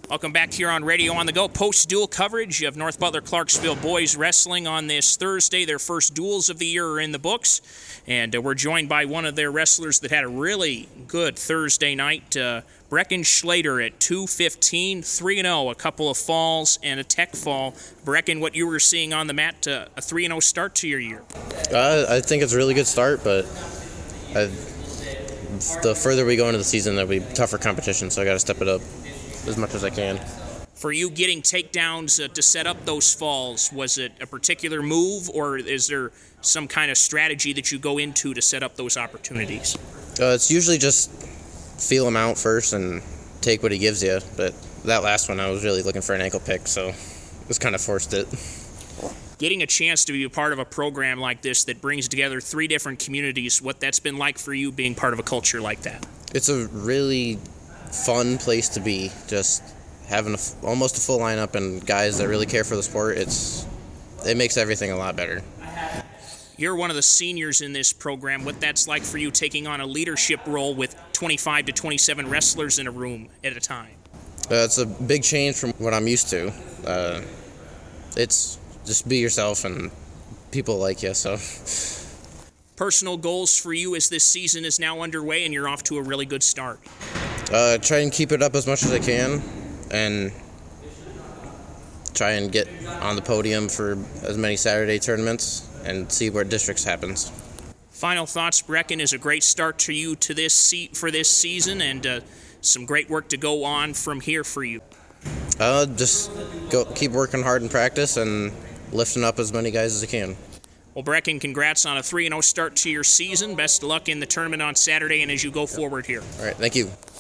Welcome back here on Radio on the Go. Post-duel coverage of North Butler Clarksville boys wrestling on this Thursday. Their first duels of the year are in the books. And we're joined by one of their wrestlers that had a really good Thursday night. Brecken Schlater at 2:15, 3-0, a couple of falls and a tech fall. Brecken, what you were seeing on the mat, a 3-0 start to your year? I think it's a really good start, but the further we go into the season, there'll be tougher competition, so I got to step it up as much as I can. For you getting takedowns to set up those falls, was it a particular move, or is there some kind of strategy that you go into to set up those opportunities? It's usually just feel him out first and take what he gives you, but that last one I was really looking for an ankle pick, so just kind of forced it. Getting a chance to be a part of a program like this that brings together 3 different communities, what that's been like for you being part of a culture like that? It's a really fun place to be, just having almost a full lineup and guys that really care for the sport. It makes everything a lot better. You're one of the seniors in this program. What that's like for you taking on a leadership role with 25 to 27 wrestlers in a room at a time? It's a big change from what I'm used to. It's just be yourself and people like you, so. Personal goals for you as this season is now underway and you're off to a really good start? Try and keep it up as much as I can and try and get on the podium for as many Saturday tournaments and see where districts happens. Final thoughts, Brecken, is a great start to you to for this season and some great work to go on from here for you. Just keep working hard in practice and lifting up as many guys as I can. Well, Brecken, congrats on a 3-0 start to your season. Best of luck in the tournament on Saturday and as you go forward here. All right, thank you.